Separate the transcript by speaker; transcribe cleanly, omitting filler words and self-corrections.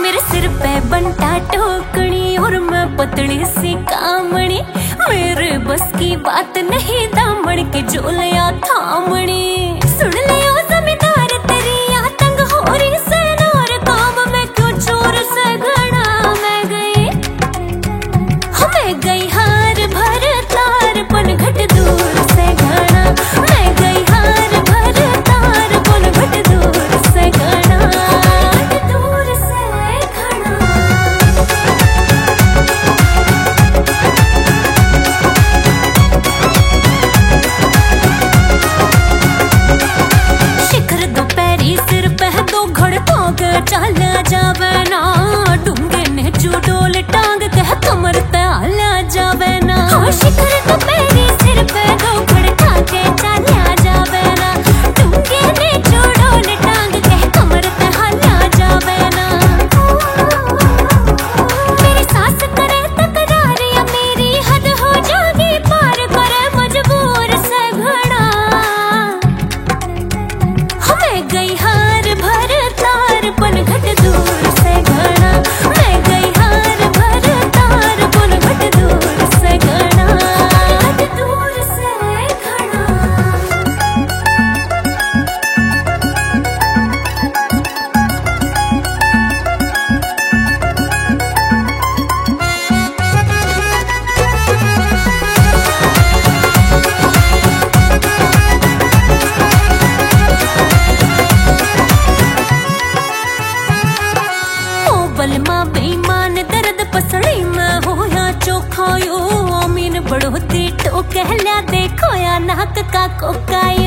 Speaker 1: मेरे सिर पे बंटा टोकनी और मैं पतली सी कामणी। मेरे बस की बात नहीं दामन के झोलिया थामणी। सुन लियो जमींदार तेरी आतंक हो रही से नौर काम में क्यों चोर से घड़ा। मैं गई हार भर तार पन घट दूर से घड़ा। मैं गई हार भर तार पन घट दूर से घड़ा। दूर से घड़ा। शिखर दोपहरी सिर पे दो घड़कों के चला जावे ना। डूंगे ने चुडोल टांग के कमर ताला जावे ना। शिखर दोपहरी सिर पे दो घड़का के चला जावे ना। डूंगे ने चुडोल टांग के कमर ताला जावे ना। मेरी सास करे तकरार या मेरी हद हो जागी पार करे मजबूर से घड़ा। मैं गई हार भर तार पन घट दूर से घड़ा। मैं गई हार भर तार पन घट दूर से घड़ा। दूर से घड़ा। बलमा बेईमान दर्द पसड़ी में होया चोखायो। अमीन बढ़ोती टोकह लिया देखो या नाक का कोकायो।